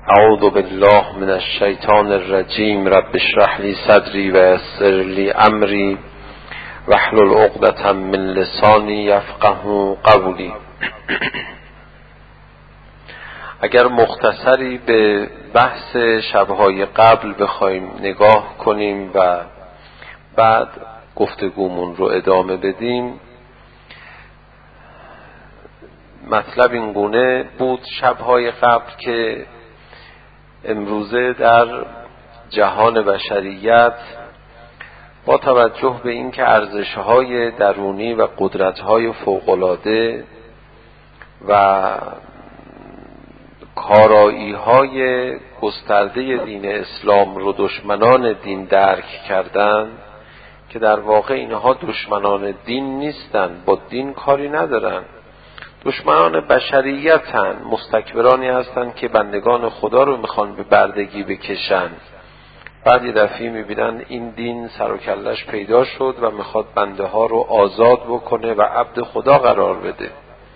اعوذ بالله من الشیطان الرجیم. رب اشرح لی صدری و یسر لی امری واحلل عقدة من لسانی یفقهوا قولی. اگر مختصری به بحث شبهای قبل بخوایم نگاه کنیم و بعد گفتگومون رو ادامه بدیم، مطلب این گونه بود شبهای قبل که امروزه در جهان بشریت با توجه به اینکه ارزش‌های درونی و قدرت‌های فوق‌العاده و کارایی‌های گسترده دین اسلام رو دشمنان دین درک کردند که در واقع اینها دشمنان دین نیستند، با دین کاری ندارن، دشمنان بشریتن، مستکبرانی هستند که بندگان خدا رو میخوان به بردگی بکشن. بعد یه دفعه میبینن این دین سر و کلش پیدا شد و میخواد بنده ها رو آزاد بکنه و عبد خدا قرار بده.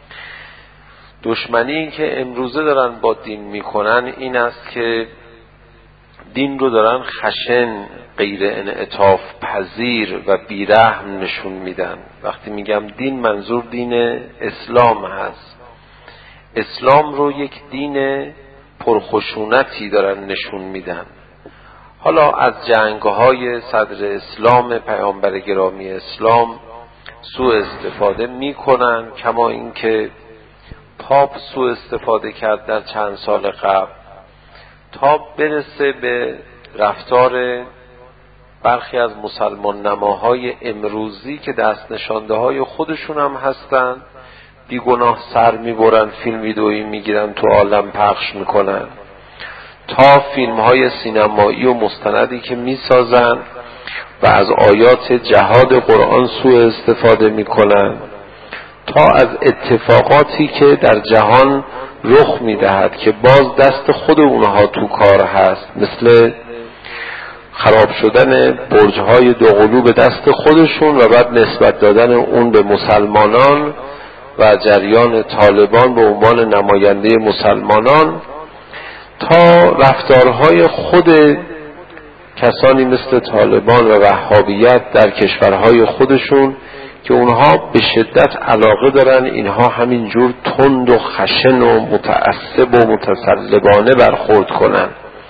دشمنی که امروزه دارن با دین میکنن این است که دین رو دارن خشن، غیر انعطاف پذیر و بیرحم نشون میدن. وقتی میگم دین، منظور دین اسلام هست. اسلام رو یک دین پرخشونتی دارن نشون میدن. حالا از جنگ‌های صدر اسلام، پیامبر گرامی اسلام سوء استفاده میکنن، کما اینکه پاپ سوء استفاده کرد در چند سال قبل تا برسه به رفتار برخی از مسلمان نماهای امروزی که دست نشانده های خودشون هم هستن، بیگناه سر میبرن، فیلم ویدئویی میگیرن تو عالم پخش میکنن، تا فیلم های سینمایی و مستندی که میسازن و از آیات جهاد قرآن سوء استفاده میکنن، تا از اتفاقاتی که در جهان رخ میدهد که باز دست خود اونها تو کار هست، مثل خراب شدن برج‌های دوقلو به دست خودشون و بعد نسبت دادن اون به مسلمانان و جریان طالبان به عنوان نماینده مسلمانان، تا رفتارهای خود کسانی مثل طالبان و وهابیت در کشورهای خودشون که اونها به شدت علاقه دارن اینها همینجور تند و خشن و متعصب و متسلبانه برخورد کنن.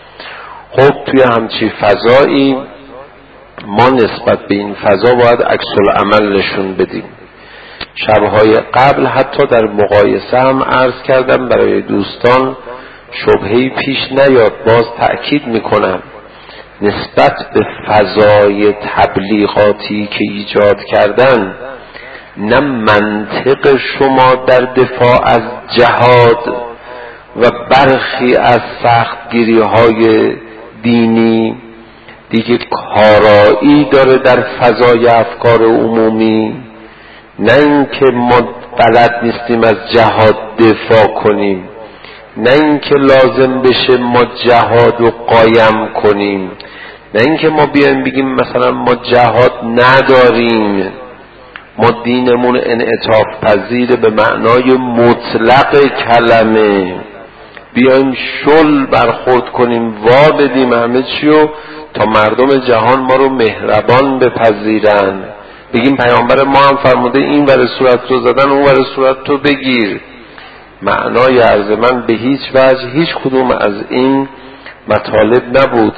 خب توی همچی فضایی ما نسبت به این فضا باید عکس العمل نشون بدیم. شبهای قبل حتی در مقایسه هم عرض کردم برای دوستان شبهه‌ای پیش نیاد، باز تأکید میکنم نسبت به فضای تبلیغاتی که ایجاد کردن، نه منطق شما در دفاع از جهاد و برخی از سختگیری‌های دینی دیگه کارایی داره در فضای افکار عمومی، نه اینکه ما بلد نیستیم از جهاد دفاع کنیم، نه اینکه لازم بشه ما جهاد رو قایم کنیم، نه اینکه ما بیایم بگیم مثلا ما جهاد نداریم، ما دینمون انعطاف پذیر به معنای مطلق کلمه، بیایم شل برخورد کنیم، وا بدیم همه چیو تا مردم جهان ما رو مهربان بپذیرن، بگیم پیامبر ما هم فرموده این ور صورت تو زدن اون ور صورت تو بگیر. معنای عرض من به هیچ وجه هیچ کدوم از این مطالب نبود.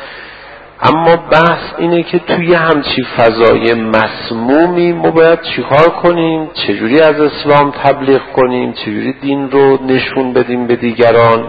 اما بحث اینه که توی همچی فضای مسمومی ما باید چیکار کنیم، چجوری از اسلام تبلیغ کنیم، چجوری دین رو نشون بدیم به دیگران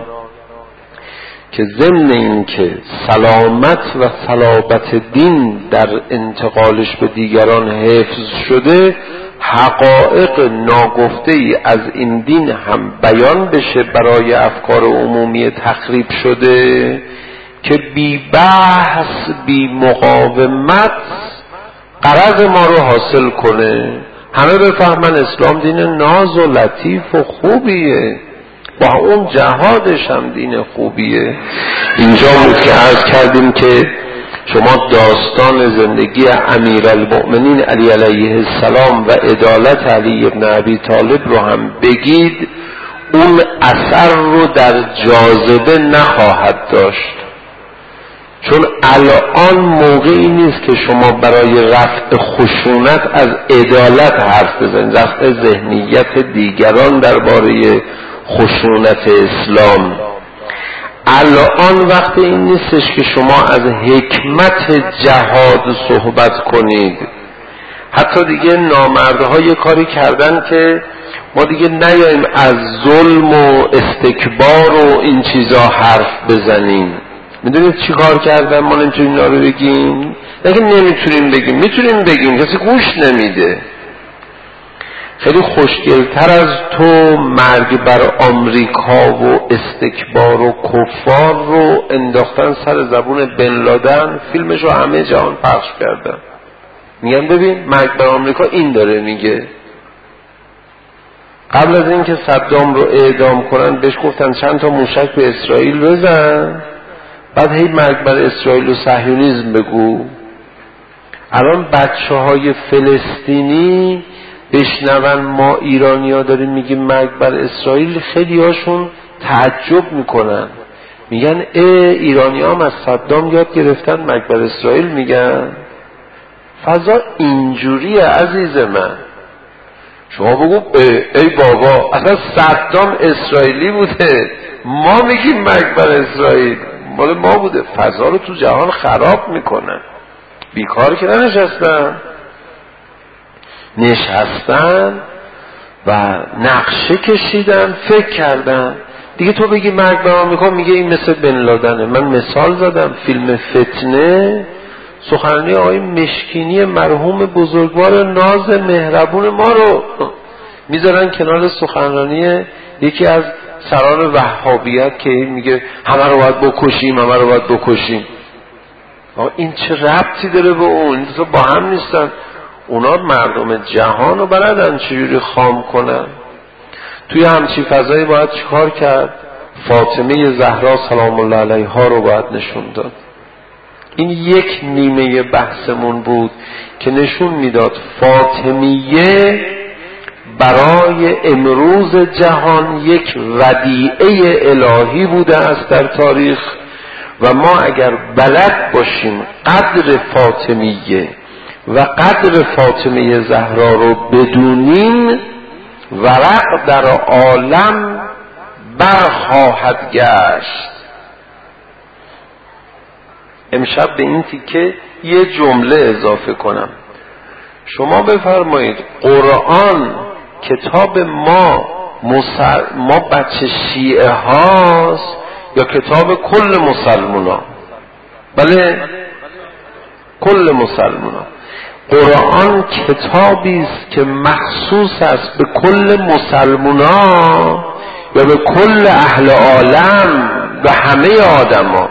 که ضمن این که سلامت و صلابت دین در انتقالش به دیگران حفظ شده، حقایق ناگفته ای از این دین هم بیان بشه برای افکار عمومی تخریب شده که بی بحث بی مقاومت غرض ما رو حاصل کنه، همه بفهمن اسلام دین ناز و لطیف و خوبیه، با اون جهادش هم دین خوبیه. اینجا بود که عرض کردیم که شما داستان زندگی امیرالمؤمنین علی علیه السلام و عدالت علی ابن ابی طالب رو هم بگید، اون اثر رو در جاذبه نخواهد داشت. چون الان موقعی نیست که شما برای رفع خشونت از عدالت حرف بزنید، رفع ذهنیت دیگران درباره خشونت اسلام. الان وقت این نیستش که شما از حکمت جهاد صحبت کنید. حتی دیگه نامردها یه کاری کردن که ما دیگه نیاییم از ظلم و استکبار و این چیزا حرف بزنیم. میدونید چی کار کردن؟ ما نمیتونیم اینا رو بگیم. نگه نمیتونیم بگیم، میتونیم بگیم، کسی گوش نمیده. خیلی خوشگلتر از تو مرگ بر آمریکا و استکبار و کفار رو انداختن سر زبون بن لادن، فیلمش رو همه جهان پخش کردن. میگن ببین مرگ بر آمریکا این داره میگه. قبل از این که صدام رو اعدام کنن بهش گفتن چند تا موشک به اسرائیل بزن، بعد هی مرگ بر اسرائیل و صهیونیسم بگو. الان بچه های فلسطینی بشنون ما ایرانی ها داریم میگیم مرگ بر اسرائیل، خیلی هاشون تعجب میکنن، میگن ایرانی ها هم از صدام یاد گرفتن مرگ بر اسرائیل میگن. فضا اینجوریه عزیز من. شما بگو ای بابا اصلا صدام اسرائیلی بوده، ما میگیم مرگ بر اسرائیل مال ما بوده. فضا رو تو جهان خراب میکنن. بیکار که نشستن و نقشه کشیدن، فکر کردن. دیگه تو بگی مرگ بر آمریکا، میگه این مثل بن لادنه. من مثال زدم، فیلم فتنه، سخنرانی آقای مشکینی مرحوم بزرگوار ناز مهربون ما رو میذارن کنار سخنرانی یکی از سران وهابیت که میگه همه رو باید بکشیم، همه رو باید بکشیم. این چه ربطی داره به اون؟ این با هم نیستن. اونا مردم جهان رو بلدن چجوری خام کنن. توی همچین فضایی باید چیکار کرد؟ فاطمه زهرا سلام الله علیها رو باید نشون داد. این یک نیمه بحثمون بود که نشون میداد فاطمیه برای امروز جهان یک ودیعه الهی بوده است در تاریخ و ما اگر بلد باشیم قدر فاطمیه و قدر فاطمه زهرا رو بدونیم، ورق در عالم برخواهد گشت. امشب به این تیکه یه جمله اضافه کنم. شما بفرمایید قرآن کتاب ما بچه شیعه هاست یا کتاب کل مسلمان ها؟ بله کل مسلمان ها. قرآن کتابی است که مخصوص است به کل مسلمان ها یا به کل اهل عالم و همه آدم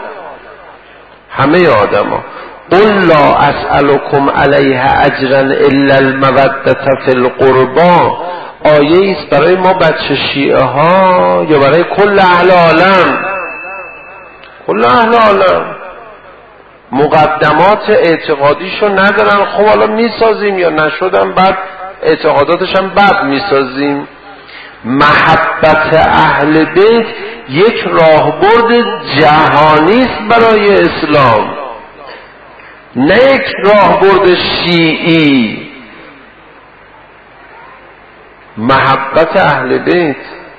ها. قل لا اسألكم علیه اجرا الا المودة فی القربى آیه است برای ما بچه شیعه ها یا برای کل اهل عالم؟ کل اهل عالم. مقدمات اعتقادیشو ندارن، خب حالا میسازیم یا نشدن بعد اعتقاداتش هم بعد میسازیم. محبت اهل بیت یک راهبرد جهانی است برای اسلام، نه یک راهبرد شیعی. محبت اهل بیت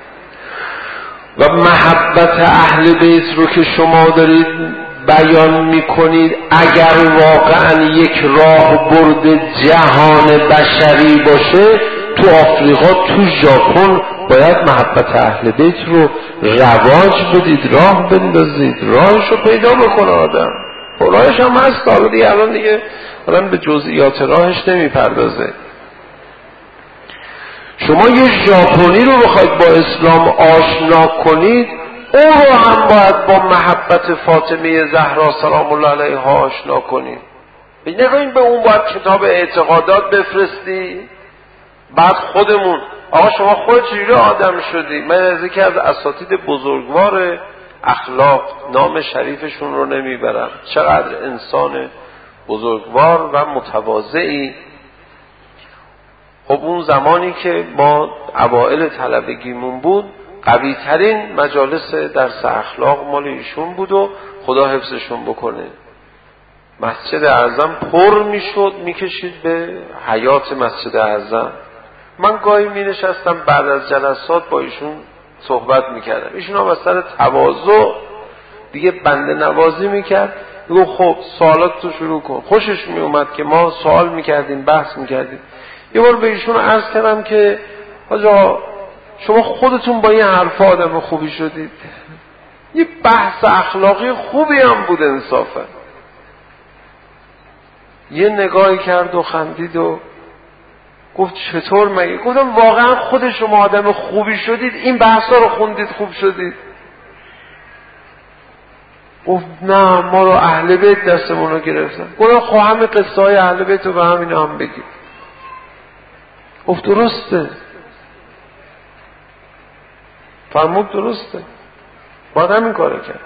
و محبت اهل بیت رو که شما دارید بیان میکنید، اگر واقعا یک راهبرد جهان بشری باشه، تو آفریقا، تو ژاپن باید محبت اهل بیت رو رواج بدید، راه بندازید، راهش رو پیدا بکنه آدم. راهش هم هست، حالا دیگه الان دیگه آدم به جزئیات راهش نمیپردازه. شما یه ژاپنی رو بخواید با اسلام آشنا کنید، او رو هم باید با محبت فاطمه زهرا سلام الله علیها آشنا کنید. نگوین به اون باید کتاب اعتقادات بفرستی، بعد خودمون آقا شما خود چجوری آدم شدی؟ من از یکی از اساتید بزرگوار اخلاق نام شریفشون رو نمیبرم، چقدر انسان بزرگوار و متواضعی. خب اون زمانی که ما اوائل طلبگیمون بود، قوی ترین مجالس درس اخلاق مال ایشون بود و خدا حفظشون بکنه. مسجد اعظم پر میشد میکشید به حیات مسجد اعظم. من گاهی می نشستم بعد از جلسات با ایشون صحبت میکردم. ایشون هم از سر تواضع دیگه بنده نوازی میکرد، میگو خب سوالات تو شروع کن. خوشش میومد که ما سوال میکردیم، بحث میکردیم. یه بار به ایشون عرض کردم که آجا شما خودتون با این حرف آدم خوبی شدید. یه بحث اخلاقی خوبی هم بود انصافا. یه نگاهی کرد و خندید و گفت چطور مگه؟ گفتم واقعا خود شما آدم خوبی شدید این بحثا رو خوندید خوب شدید؟ گفت نه ما رو اهل بیت دستمون رو گرفتن. گفتم خب همه قصه های اهل بیت رو به همین هم بگید. گفت درسته. فرمود درسته، باید همین کارو کرد.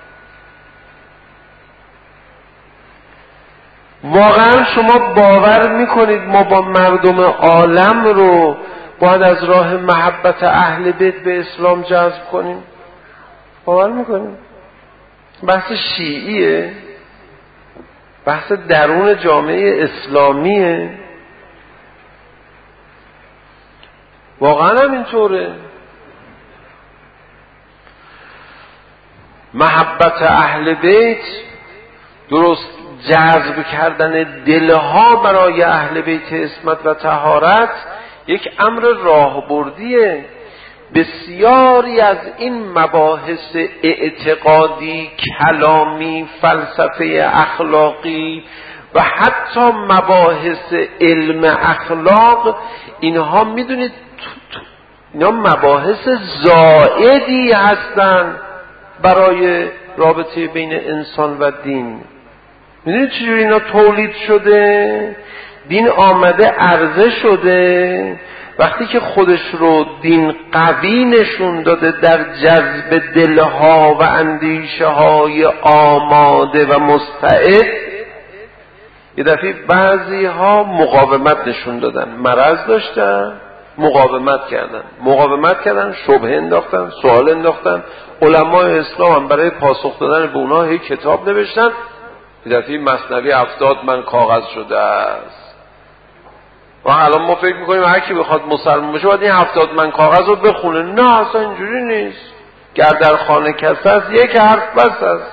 واقعا شما باور میکنید ما با مردم عالم رو باید از راه محبت اهل بیت به اسلام جذب کنیم؟ باور میکنیم؟ بحث شیعیه، بحث درون جامعه اسلامیه. واقعا هم اینطوره. محبت اهل بیت، درست جذب کردن دلها برای اهل بیت عصمت و طهارت یک امر راهبردیه. بسیاری از این مباحث اعتقادی، کلامی، فلسفه اخلاقی و حتی مباحث علم اخلاق، اینها میدونید اینا مباحث زائدی هستند برای رابطه بین انسان و دین. میدونید چجوری اینا تولید شده؟ دین آمده عرضه شده، وقتی که خودش رو دین قوی نشون داده در جذب دلها و اندیشه های آماده و مستعد، یه دفعه بعضی ها مقاومت نشون دادن، مرض داشتن، مقاومت کردن، شبهه انداختن، سوال انداختن. علمای اسلام هم برای پاسخ دادن به اونها هی کتاب نوشتن. یه دفعه مثنوی 70 من کاغذ شده است. و الان ما فکر میکنیم هر کی بخواد مسلمان باشه باید این 70 من کاغذ رو بخونه. نه اصلا اینجوری نیست. گر در خانه کس هست یک حرف بس است.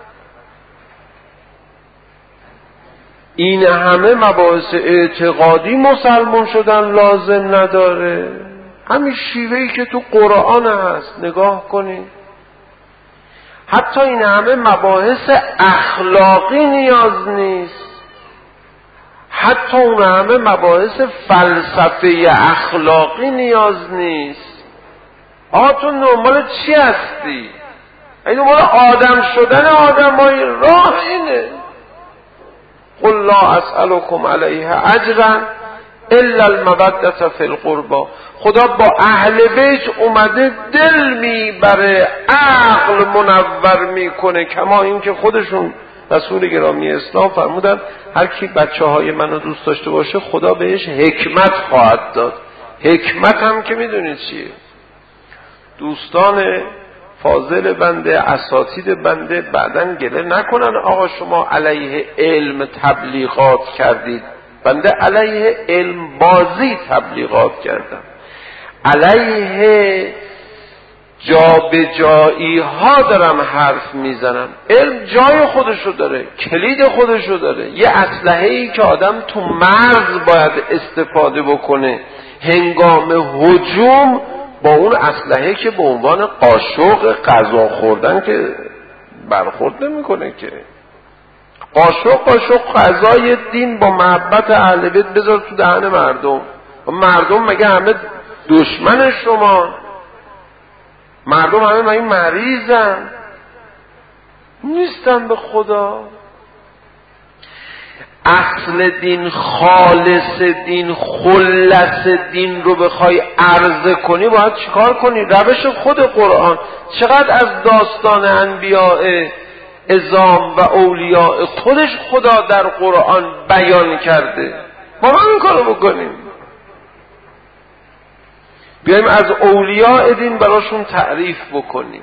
این همه مباحث اعتقادی مسلمان شدن لازم نداره. همین شیوهی که تو قرآن هست نگاه کنید. حتی این همه مباحث اخلاقی نیاز نیست. حتی اون همه مباحث فلسفه اخلاقی نیاز نیست. تو دنبال چی هستی؟ این دنبال آدم شدن آدمای راه اینه. قل لا اسألكم علیه اجرا الا المودة فی القربى. خدا با اهل بیت اومده دل میبره، عقل منور میکنه، کما این که خودشون رسول گرامی اسلام فرمودن هر کی بچه های منو دوست داشته باشه خدا بهش حکمت خواهد داد. حکمت هم که میدونید چیه؟ دوستان فاضل بنده، اساتید بنده بعدن گله نکنن آقا شما علیه علم تبلیغات کردید. بنده علیه علم بازی تبلیغات کردم، علیه جابجایی ها دارم حرف میزنم. علم جای خودشو داره، کلید خودشو داره. یه اسلحه‌ای که آدم تو مرز باید استفاده بکنه هنگام هجوم، با اون اسلحه که به عنوان قاشق غذا خوردن که برخورد نمیکنه که. قاشق غذای دین با محبت اهل بیت بذار تو دهن مردم. مردم مگه همه دشمن شما؟ مردم همه مگه مریضن؟ نیستن به خدا. اصل دین، خالص دین، خلص دین رو بخوای عرضه کنی باید چیکار کنی؟ روش خود قرآن. چقدر از داستان انبیاء عظام و اولیاء خودش خدا در قرآن بیان کرده. ما همین کارو بکنیم. بیایم از اولیاء دین براشون تعریف بکنیم.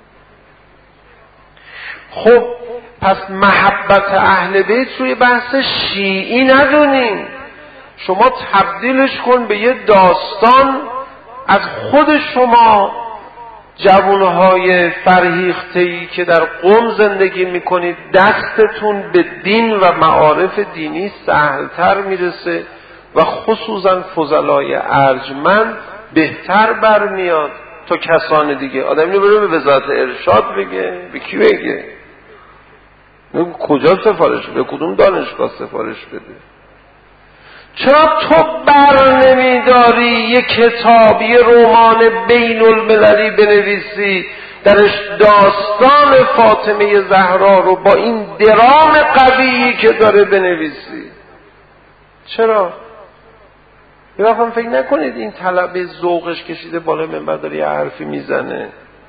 خب پس محبت اهل بیت روی بحث شیعی ندونیم، شما تبدیلش کن به یه داستان از خود شما جوانهای فرهیخته‌ای که در قم زندگی میکنید، دستتون به دین و معارف دینی سهلتر میرسه و خصوصا فضلای ارجمند بهتر برمیاد تا کسان دیگه. آدم اینو بره به وزارت ارشاد بگه، به کی بگه؟ کجا سفارش بده؟ کدوم دانشگاه سفارش بده؟ چرا تو بر نمیداری یک کتاب، یه رمان بین المللی بنویسی درش داستان فاطمه زهرا رو با این درام قویی که داره بنویسی؟ چرا؟ یه وقت هم فکر نکنید این طلبه ذوقش کشیده بالا منبر داره یه حرفی میزنه.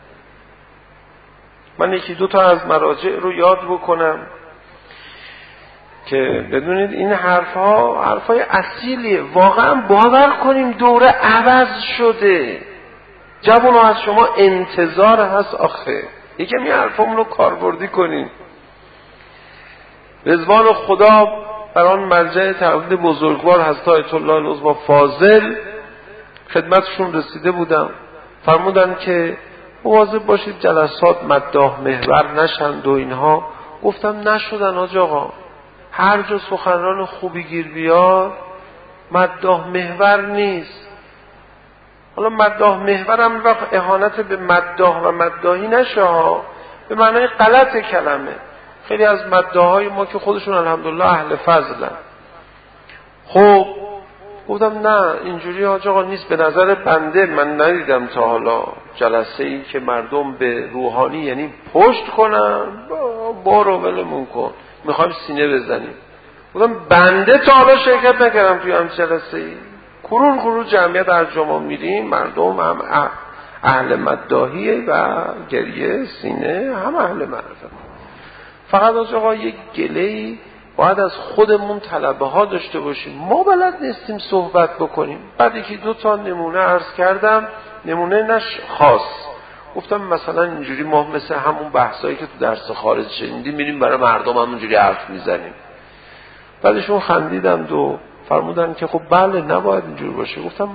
من یکی دو تا از مراجع رو یاد بکنم که بدونید این حرفای اصیلیه. واقعا باور کنیم دوره عوض شده. جوانو از شما انتظار هست آخه یکم این حرفامون رو کاربردی کنیم. رضوان خدا بر آن مرجع تقلید بزرگوار حضرت آیت الله العظمی فاضل خدمتشون رسیده بودم، فرمودن که مواظب باشید جلسات مداح محور نشند و اینها. گفتم نشدن حاج آقا، هر جا سخنران خوبی گیر بیاد مداح محور نیست. حالا مداح محور هم وقت اهانت به مداح و مداحی نشه ها، به معنای غلط کلمه. خیلی از مداحای ما که خودشون الحمدلله اهل فضلن. خب گفتم نه اینجوری حاج آقا نیست. به نظر بنده من ندیدم تا حالا جلسه ای که مردم به روحانی یعنی پشت کنن بارو ولمون کن میخوایم سینه بزنیم. گفتم بنده تا حالا شرکت نکردم توی هم جلسه ای. کرور جمعیت در جمعه میریم، مردم هم اهل مداحیه و گریه سینه هم اهل معرفت. فقط حاج آقا یک گله‌ای باید از خودمون طلبه ها داشته باشیم. ما بلد نیستیم صحبت بکنیم. بعد یکی دو تا نمونه عرض کردم، نمونه نش خاص. گفتم مثلا اینجوری ما مثل همون بحثایی که تو درس خارج شنیدیم میریم برای مردم همونجوری حرف میزنیم. بعدشون خندیدند و فرمودن که خب بله نباید اینجوری باشه. گفتم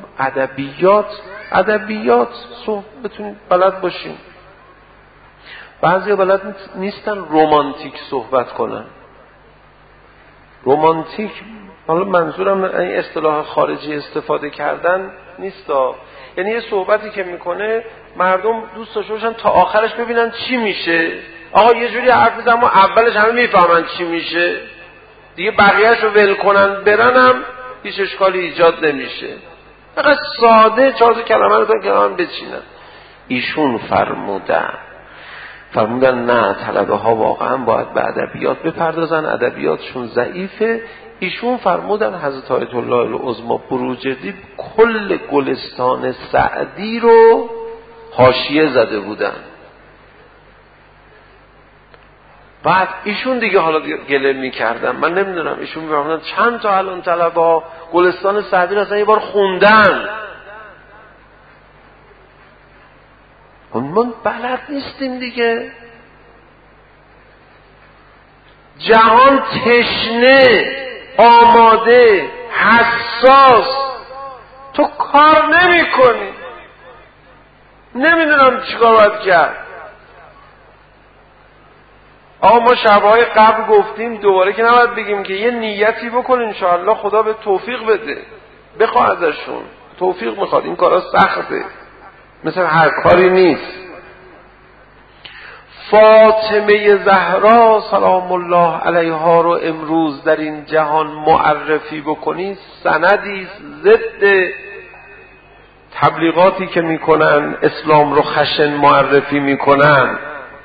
ادبیات بتونید بلد باشیم. بعضیا بلد نیستن رمانتیک صحبت کنن. رمانتیک حالا منظورم این اصطلاح خارجی استفاده کردن نیستا، یعنی یه صحبتی که میکنه مردم دوست داشته باشن تا آخرش ببینن چی میشه. آقا یه جوری حرف بزنم اولش همه میفهمن چی میشه دیگه، بقیه‌اش رو ول کنن برنم هیچ اشکالی ایجاد نمیشه. فقط ساده 4 کلمه رو تا کلمه بچینن. ایشون فرمودن نه طلبه ها واقعا باید به ادبیات بپردازن، ادبیاتشون ضعیفه. ایشون فرمودن حضرت آیت الله العظمی بروجردی کل گلستان سعدی رو حاشیه زده بودن. بعد ایشون دیگه حالا گله میکردن، من نمیدونم ایشون میفرمودن چند تا الان طلبه ها گلستان سعدی رو اصلا یه بار خوندن. من بلد نیستیم دیگه. جهان تشنه، آماده، حساس، تو کار نمی کنی. نمیدونم چیکار باید کرد. ما شبهای قبل گفتیم دوباره که نباید بگیم که یه نیتی بکن انشاءالله خدا به توفیق بده. بخواه ازشون توفیق میخواد، این کارا سخته، مثل هر کاری نیست. فاطمه زهرا سلام الله علیها رو امروز در این جهان معرفی بکنی سندی ضد تبلیغاتی که میکنن اسلام رو خشن معرفی میکنن.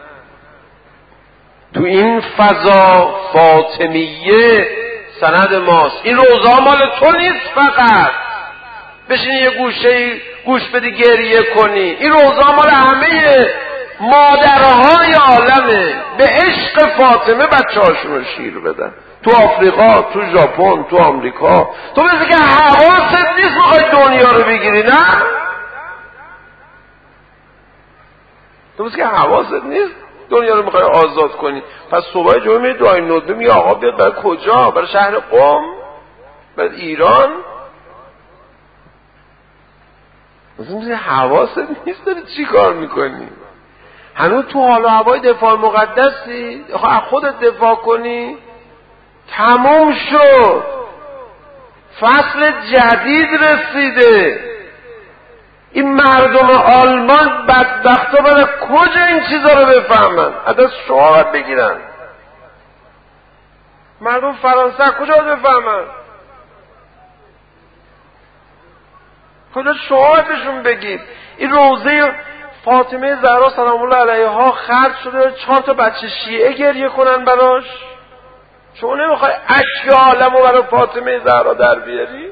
تو این فضا فاطمیه سند ماست. این روزا مال تو نیست فقط بشینی یه گوشه گوش بدی گریه کنی. این روزا مال همه مادرهای عالمه. به عشق فاطمه بچه‌هاشون رو شیر بدن. تو آفریقا، تو ژاپن، تو آمریکا. تو مثل که حواست نیست میخوای دنیا رو بگیری. نه تو که حواست نیست دنیا رو میخوای آزاد کنی. پس صبح جمعه میری دعای ندبه میگه آقا بیاد برای کجا؟ برای شهر قم؟ برای ایران؟ مثلا حواست نیست داری چی کار میکنی؟ هنوز تو حال و هوای دفاع مقدسی؟ خودت دفاع کنی؟ تموم شد، فصل جدید رسیده. این مردم آلمان بدبختا برای کجا این چیزا رو بفهمن؟ از شما باید بگیرن. مردم فرانسه کجا رو بفهمن؟ کجا شما باید بهشون بگید؟ این روزه فاطمه زهرا سلام الله علیها خرج شده 4 بچه شیعه گریه کنن براش. شما نمیخوای اشک عالمو برای فاطمه زهرا در بیاری؟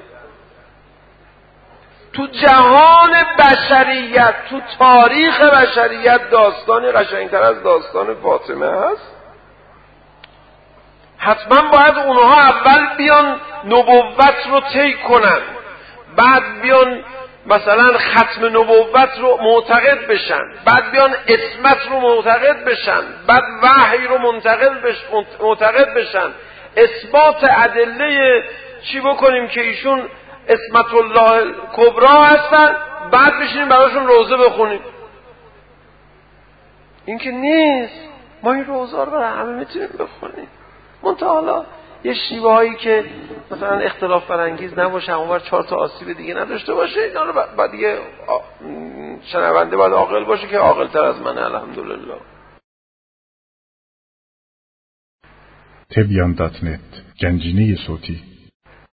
تو جهان بشریت، تو تاریخ بشریت داستانی قشنگتر از داستان فاطمه هست؟ حتما باید اونها اول بیان نبوت رو طی کنن، بعد بیان مثلا ختم نبوت رو معتقد بشن، بعد بیان عصمت رو معتقد بشن، بعد وحی رو معتقد بشن، اثبات ادله چی بکنیم که ایشون عصمت الله کبرا هستن، بعد بشینیم براشون روزه بخونیم. این که نیست. ما این روزه رو برای همه میتونیم بخونیم، منتها حالا یه شیوه هایی که مثلا اختلاف برانگیز نباشه، اونور 4 آسیب دیگه نداشته باشه، اینا رو بعد دیگه شنونده باید عاقل باشه که عاقل‌تر از منه الحمدلله. تبیان.net گنجینه صوتی